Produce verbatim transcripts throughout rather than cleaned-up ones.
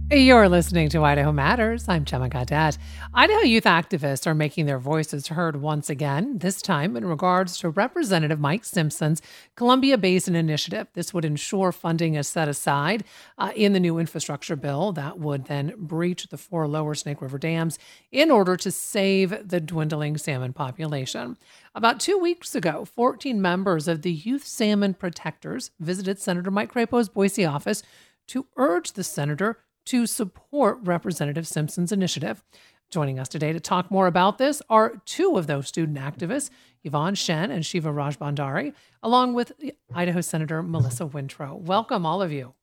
You're listening to Idaho Matters. I'm Gemma Gadet. Idaho youth activists are making their voices heard once again, this time in regards to Representative Mike Simpson's Columbia Basin Initiative. This would ensure funding is set aside uh, in the new infrastructure bill that would then breach the four lower Snake River dams in order to save the dwindling salmon population. About two weeks ago, fourteen members of the Youth Salmon Protectors visited Senator Mike Crapo's Boise office to urge the senator to support Representative Simpson's initiative. Joining us today to talk more about this are two of those student activists, Yvonne Shen and Shiva Rajbandari, along with Idaho Senator Melissa Wintrow. Welcome, all of you.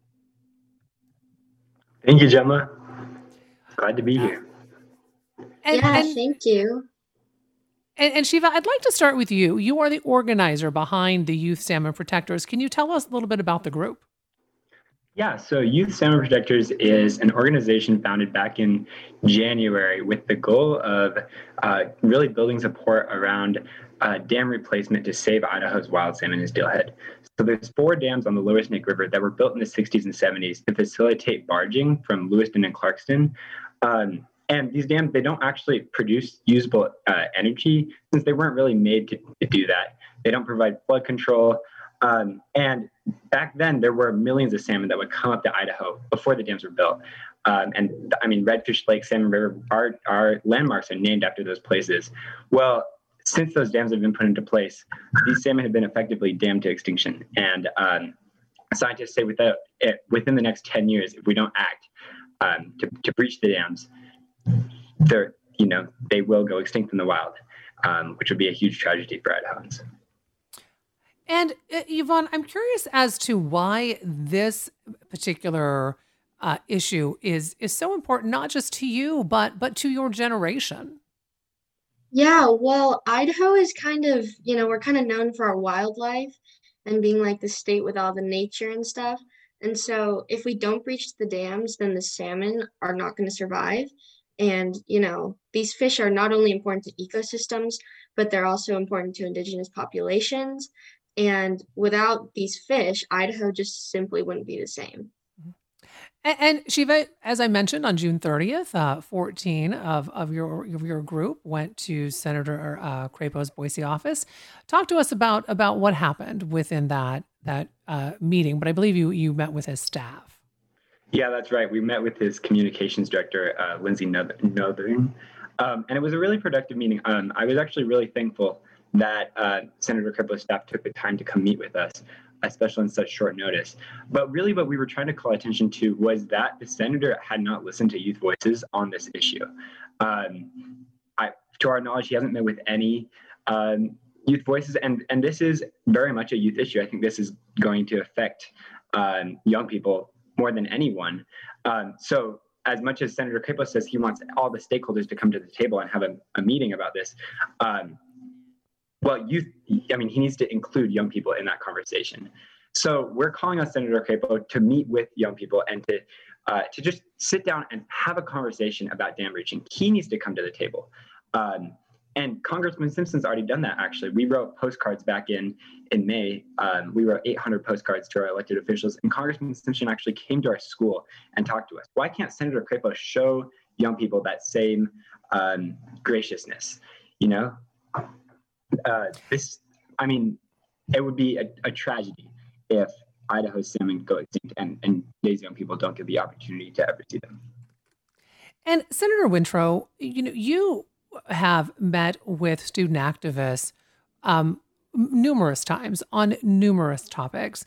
Thank you, Gemma. Glad to be here. And, yeah, and, thank you. And, and Shiva, I'd like to start with you. You are the organizer behind the Youth Salmon Protectors. Can you tell us a little bit about the group? Yeah, so Youth Salmon Protectors is an organization founded back in January with the goal of uh, really building support around uh, dam replacement to save Idaho's wild salmon and steelhead. So there's four dams on the lower Snake River that were built in the sixties and seventies to facilitate barging from Lewiston and Clarkston. Um, and these dams, they don't actually produce usable uh, energy since they weren't really made to, to do that. They don't provide flood control. Um, and back then, there were millions of salmon that would come up to Idaho before the dams were built. Um, and I mean, Redfish Lake, Salmon River, our, our landmarks are named after those places. Well, since those dams have been put into place, these salmon have been effectively dammed to extinction. And um, scientists say without it, within the next ten years, if we don't act um, to, to breach the dams, they're, you know, they will go extinct in the wild, um, which would be a huge tragedy for Idahoans. And uh, Yvonne, I'm curious as to why this particular uh, issue is is so important, not just to you, but but to your generation. Yeah, well, Idaho is kind of, you know, we're kind of known for our wildlife and being like the state with all the nature and stuff. And so if we don't breach the dams, then the salmon are not going to survive. And, you know, these fish are not only important to ecosystems, but they're also important to indigenous populations. And without these fish, Idaho just simply wouldn't be the same. And, and Shiva, as I mentioned, on June thirtieth, uh, fourteen of, of your of your group went to Senator uh, Crapo's Boise office. Talk to us about about what happened within that that uh, meeting. But I believe you you met with his staff. Yeah, that's right. We met with his communications director, uh, Lindsay Northern, um, and it was a really productive meeting. Um, I was actually really thankful that uh, Senator Crapo's staff took the time to come meet with us, especially on such short notice. But really what we were trying to call attention to was that the senator had not listened to youth voices on this issue. Um, I, to our knowledge, he hasn't met with any um, youth voices, and, and this is very much a youth issue. I think this is going to affect um, young people more than anyone. Um, so as much as Senator Crapo says he wants all the stakeholders to come to the table and have a, a meeting about this, um, Well, youth, I mean, he needs to include young people in that conversation. So we're calling on Senator Crapo to meet with young people and to uh, to just sit down and have a conversation about dam breaching. He needs to come to the table. Um, and Congressman Simpson's already done that, actually. We wrote postcards back in, in May. Um, we wrote eight hundred postcards to our elected officials, and Congressman Simpson actually came to our school and talked to us. Why can't Senator Crapo show young people that same um, graciousness, you know? Uh, this, I mean, it would be a, a tragedy if Idaho's salmon go extinct and, and today's young people don't get the opportunity to ever see them. And Senator Wintrow, you know, you have met with student activists um, numerous times on numerous topics.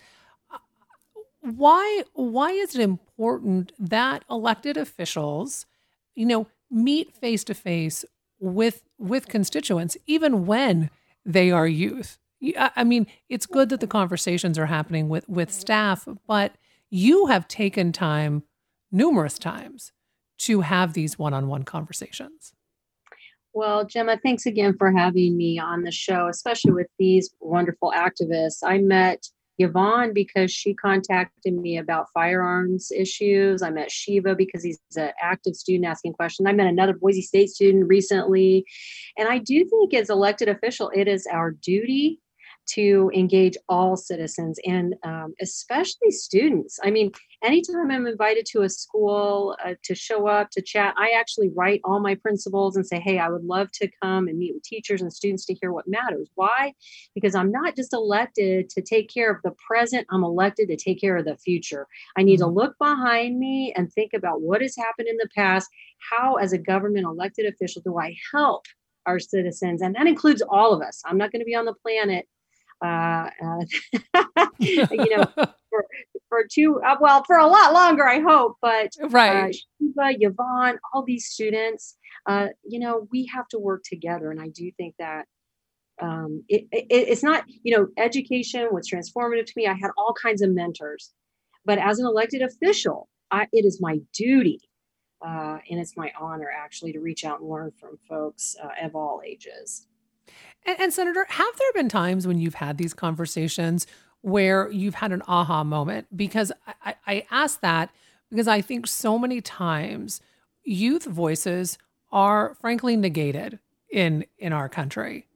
Why, why is it important that elected officials, you know, meet face to face with with constituents, even when they are youth? I mean, it's good that the conversations are happening with, with staff, but you have taken time numerous times to have these one-on-one conversations. Well, Gemma, thanks again for having me on the show, especially with these wonderful activists. I met Yvonne because she contacted me about firearms issues. I met Shiva because he's an active student asking questions. I met another Boise State student recently. And I do think as elected official, it is our duty to engage all citizens and um, especially students. I mean, anytime I'm invited to a school uh, to show up, to chat, I actually write all my principals and say, hey, I would love to come and meet with teachers and students to hear what matters. Why? Because I'm not just elected to take care of the present, I'm elected to take care of the future. I need mm-hmm. to look behind me and think about what has happened in the past. How, as a government elected official, do I help our citizens? And that includes all of us. I'm not going to be on the planet Uh, uh, you know, for, for two, uh, well, for a lot longer, I hope, but right. uh, Shiva, Yvonne, all these students, uh, you know, we have to work together. And I do think that um, it, it, it's not, you know, education was transformative to me. I had all kinds of mentors, but as an elected official, I, it is my duty uh, and it's my honor actually to reach out and learn from folks uh, of all ages. And, and Senator, have there been times when you've had these conversations where you've had an aha moment? Because I, I ask that because I think so many times youth voices are frankly negated in in our country,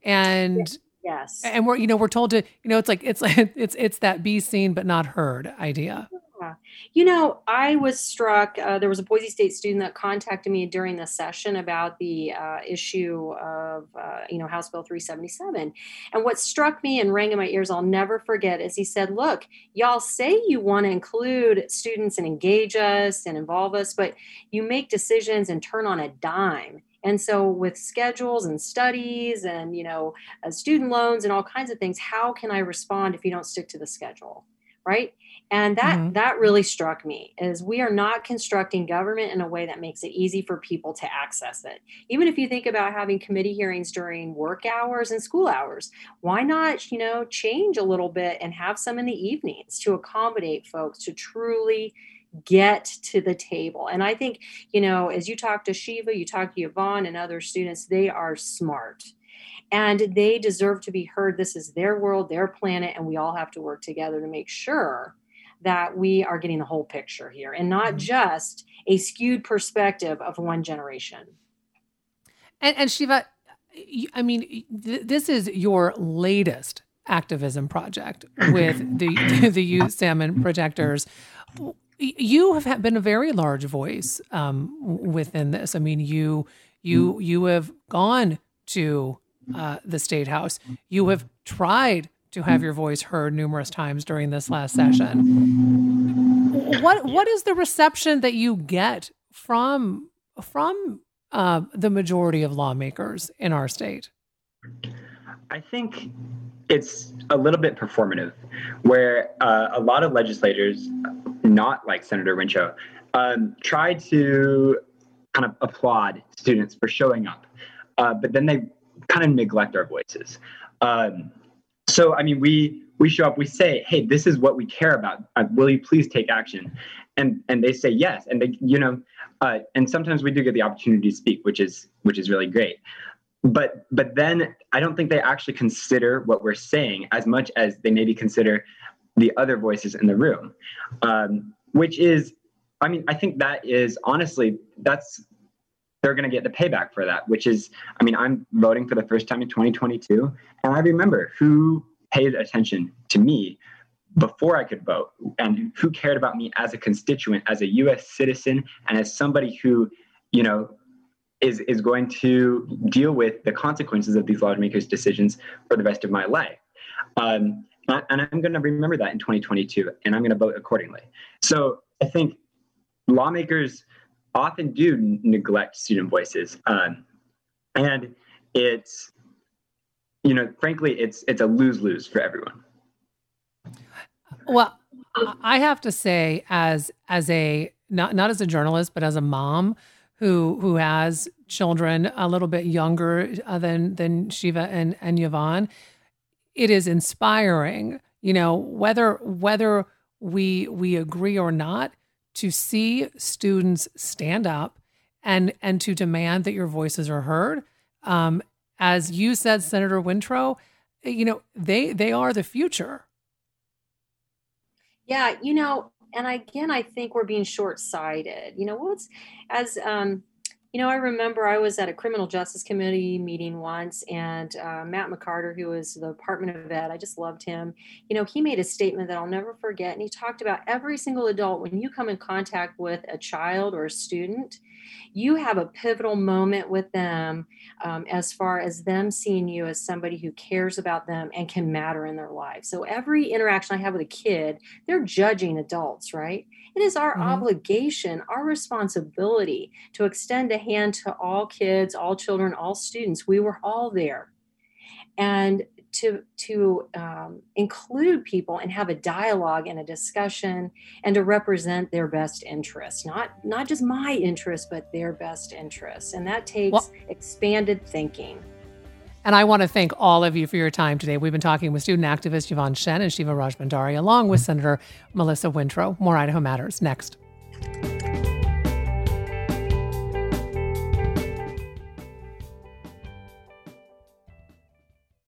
and yes, and we're you know we're told to you know it's like it's like it's it's that be seen but not heard idea. Yeah. You know, I was struck. Uh, there was a Boise State student that contacted me during the session about the uh, issue of, uh, you know, House Bill three seventy-seven. And what struck me and rang in my ears, I'll never forget, is he said, look, y'all say you want to include students and engage us and involve us, but you make decisions and turn on a dime. And so with schedules and studies and, you know, uh, student loans and all kinds of things, how can I respond if you don't stick to the schedule? Right. And that mm-hmm. that really struck me, is we are not constructing government in a way that makes it easy for people to access it. Even if you think about having committee hearings during work hours and school hours, why not, you know, change a little bit and have some in the evenings to accommodate folks to truly get to the table. And I think, you know, as you talk to Shiva, you talk to Yvonne and other students, they are smart. And they deserve to be heard. This is their world, their planet, and we all have to work together to make sure that we are getting the whole picture here and not mm-hmm. just a skewed perspective of one generation. And, and Shiva, I mean, th- this is your latest activism project with the the Youth Salmon Protectors. You have been a very large voice um, within this. I mean, you you you have gone to Uh, the State House. You have tried to have your voice heard numerous times during this last session. What what is the reception that you get from from uh, the majority of lawmakers in our state? I think it's a little bit performative, where uh, a lot of legislators, not like Senator Wintrow, um, try to kind of applaud students for showing up, uh, but then they kind of neglect our voices. Um, so, I mean, we we show up, we say, hey, this is what we care about. Uh, will you please take action? And and they say yes. And they, you know, uh, and sometimes we do get the opportunity to speak, which is which is really great. But but then I don't think they actually consider what we're saying as much as they maybe consider the other voices in the room, um, which is, I mean, I think that is honestly, that's, they're going to get the payback for that, which is, I mean, I'm voting for the first time in twenty twenty-two, and I remember who paid attention to me before I could vote, and who cared about me as a constituent, as a U S citizen, and as somebody who, you know, is is going to deal with the consequences of these lawmakers' decisions for the rest of my life. Um, and I'm going to remember that in twenty twenty-two, and I'm going to vote accordingly. So I think lawmakers often do neglect student voices. Um, and it's, you know, frankly, it's it's a lose-lose for everyone. Well, I have to say, as as a, not, not as a journalist, but as a mom who who has children a little bit younger than than Shiva and, and Yvonne, it is inspiring, you know, whether whether we we agree or not, to see students stand up and and to demand that your voices are heard. Um, as you said, Senator Wintrow, you know, they they are the future. Yeah, you know, and again, I think we're being short-sighted. You know, what's as um, You know, I remember I was at a criminal justice committee meeting once, and uh, Matt McCarter, who was the Department of Ed, I just loved him. You know, he made a statement that I'll never forget. And he talked about every single adult, when you come in contact with a child or a student, you have a pivotal moment with them um, as far as them seeing you as somebody who cares about them and can matter in their life. So every interaction I have with a kid, they're judging adults, right? It is our Mm-hmm. obligation, our responsibility to extend a hand to all kids, all children, all students. We were all there. And to to um, include people and have a dialogue and a discussion and to represent their best interests, not not just my interests, but their best interests. And that takes Well, expanded thinking. and I want to thank all of you for your time today. We've been talking with student activist Yvonne Shen and Shiva Rajbandari, along with Senator Melissa Wintrow. More Idaho Matters next.